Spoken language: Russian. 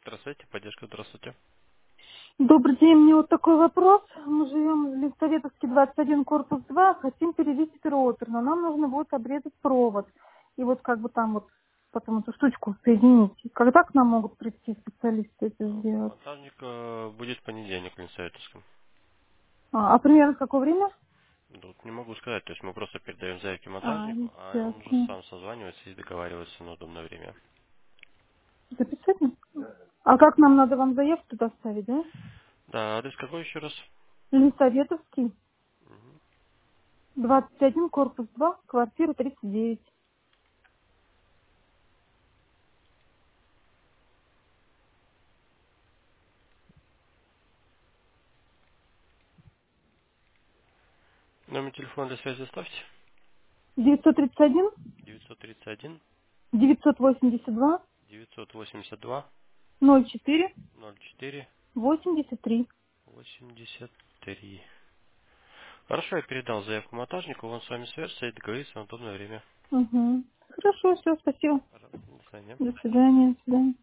Здравствуйте, поддержка, здравствуйте. Добрый день, мне вот такой вопрос. Мы живем в Листоветовске, 21, корпус 2, хотим перевесить роутер, но нам нужно будет обрезать провод. И вот как бы там вот потом эту штучку соединить. Когда к нам могут прийти специалисты это сделать? Монтажник будет в понедельник в Ленсоветовском. А примерно в какое время? Тут не могу сказать, то есть мы просто передаем заявки монтажнику, а он уже Ясно. сам созванивается и договаривается на удобное время. Записать? А как нам надо вам заявку туда ставить, да? Да, адрес какой еще раз? Листоветовский, Мгм. 21, корпус 2, квартира 39. Номер телефона для связи оставьте. 931, 931 982, 982 04, 04 83. 83. Хорошо, я передал заявку монтажнику, он с вами свяжется и договорится на удобное время. Угу. Хорошо, все, спасибо. Пожалуйста, до свидания. До свидания. До свидания.